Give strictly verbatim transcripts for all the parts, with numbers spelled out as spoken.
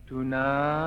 Tuna,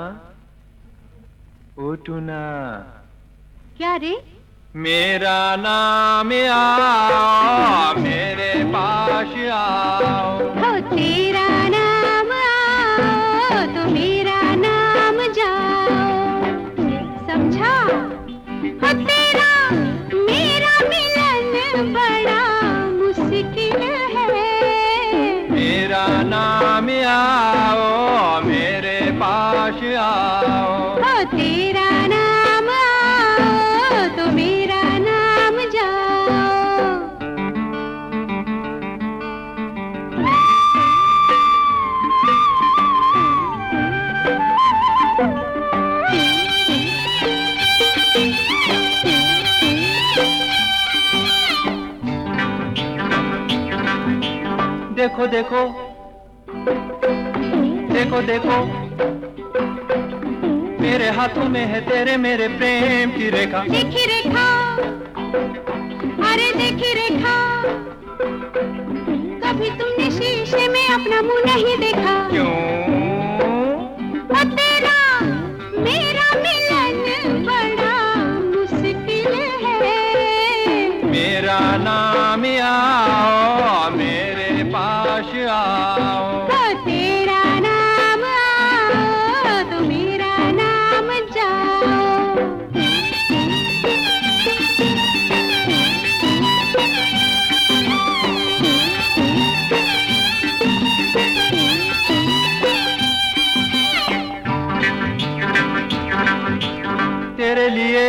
ओ tuna. क्या रे? मेरा नाम आओ, मेरे पास आओ। हो तेरा नाम आओ तो मेरा नाम जाओ। समझा? हो तेरा मेरा मिलन बड़ा मुश्किल है। मेरा नाम आओ, मेरे पास आओ। हो तेरा नाम आओ तो मेरा नाम जाओ। देखो देखो देखो देखो, मेरे हाथों में है तेरे मेरे प्रेम की रेखा। देखी रेखा, अरे देखी रेखा। कभी तुमने शीशे में अपना मुंह नहीं देखा? क्यों? ओ तेरा मेरा मिलन बड़ा मुश्किल है। मेरा नाम आओ, मेरे पास आओ। ओ तेरा नाम आओ तो मेरा नाम जाओ। तेरे लिए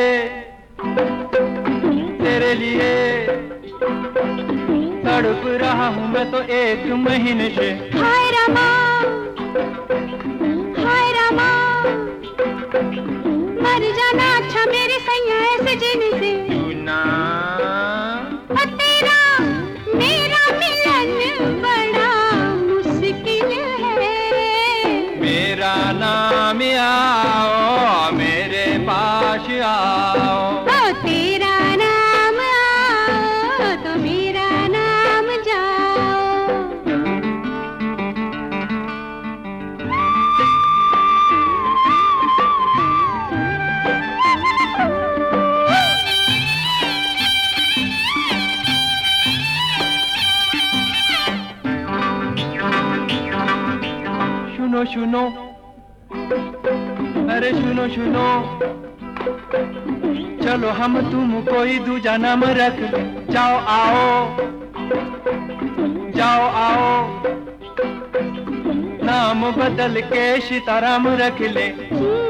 तेरे लिए तड़प रहा हूँ मैं तो एक महीने से। हाय रामा, हाय रामा, मर जाना अच्छा मेरे सैया ऐसे जीने से। टूना, ओ तेरा मेरा मिलन बड़ा मुश्किल है। मेरा नाम आओ, मेरे पास आओ। ओ तेरा नाम आओ तो मेरा नाम जाओ। सुनो सुनो, अरे सुनो सुनो, चलो हम तुम कोई दूजा नाम रख ले। जाओ आओ, जाओ आओ, नाम बदल के सीताराम रख ले।